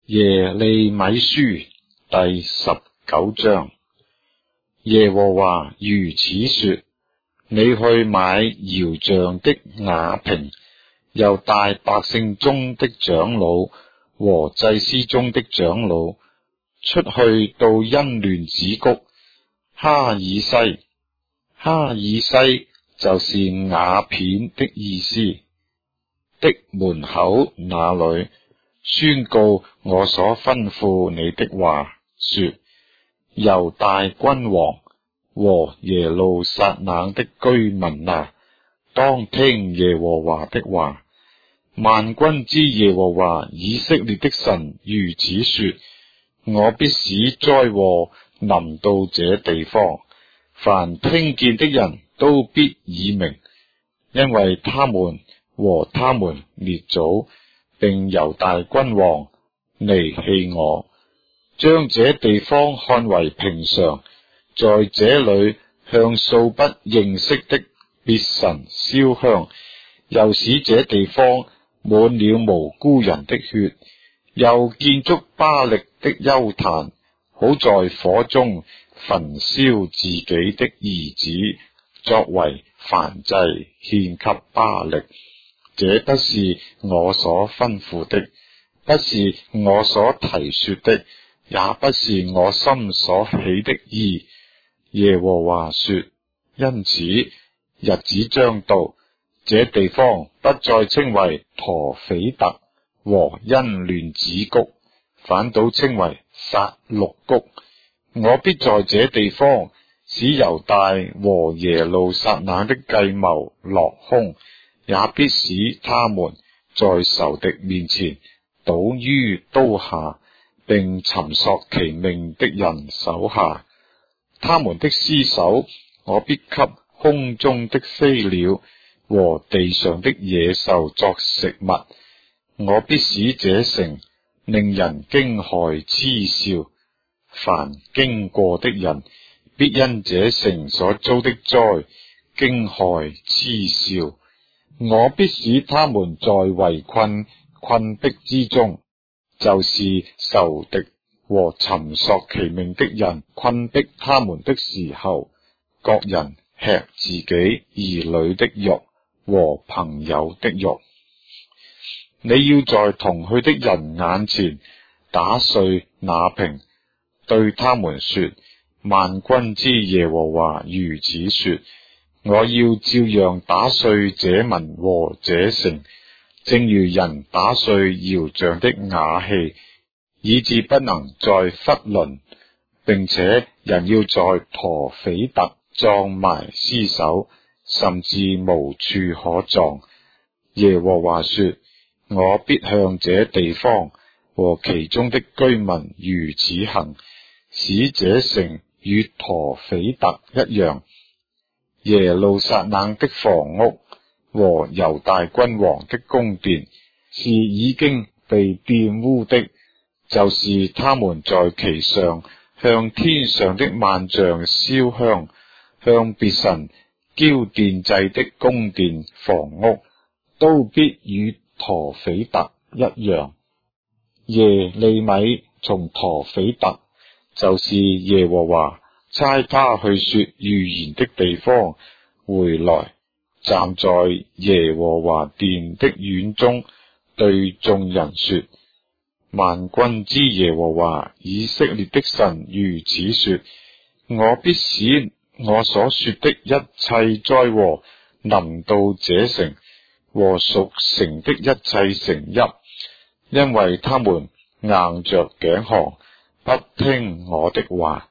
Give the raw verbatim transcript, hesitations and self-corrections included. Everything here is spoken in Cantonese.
耶利米書第十九章。耶和華如此說：你去買窯匠的瓦瓶，又帶百姓中的長老和祭司中的長老出去到欣嫩子谷哈爾西。哈爾西就是瓦片的意思的門口那裏，宣告我所吩咐你的話，說：猶大君王和耶路撒冷的居民啊，當聽耶和華的話。萬軍之耶和華以色列的神如此說：我必使災禍臨到這地方，凡聽見的人都必耳鳴，因為他們和他們列祖並猶大君王離棄我，將這地方看為平常，在這裏向素不認識的別神燒香，又使這地方滿了無辜人的血，又建築巴力的邱壇，好在火中焚燒自己的兒子，作為燔祭獻給巴力。這不是我所吩咐的，不是我所提說的，也不是我心所起的意。耶和華說：因此日子將到，這地方不再稱為陀斐特和欣嫩子谷，反倒稱為殺戮谷。我必在這地方使猶大和耶路撒冷的計謀落空，也必使他們在仇敵面前倒於刀下，並尋索其命的人手下。他們的屍首我必給空中的飛鳥和地上的野獸作食物。我必使這城令人驚駭嗤笑，凡經過的人必因這城所遭的災驚駭嗤笑。我必使他們在圍困困迫之中，就是仇敵和尋索其命的人困迫他們的時候，各人吃自己兒女的肉和朋友的肉。你要在同去的人眼前打碎那瓶，對他們說：萬軍之耶和華如此說，我要照樣打碎這民和這城，正如人打碎窯匠的瓦器，以致不能再囫圇，並且人要在陀斐特葬埋屍首，甚至無處可葬。耶和華說：我必向這地方和其中的居民如此行，使這城與陀斐特一樣。耶路撒冷的房屋和猶大君王的宮殿是已經被玷污的，就是他們在其上向天上的萬象燒香，向別神澆奠祭的宮殿房屋，都必與陀斐特一樣。耶利米從陀斐特，就是耶和華差他去說預言的地方回來，站在耶和華殿的院中，對眾人說：萬軍之耶和華以色列的神如此說，我必使我所說的一切災禍臨到這城和屬城的一切城邑，因為他們硬着頸項，不聽我的話。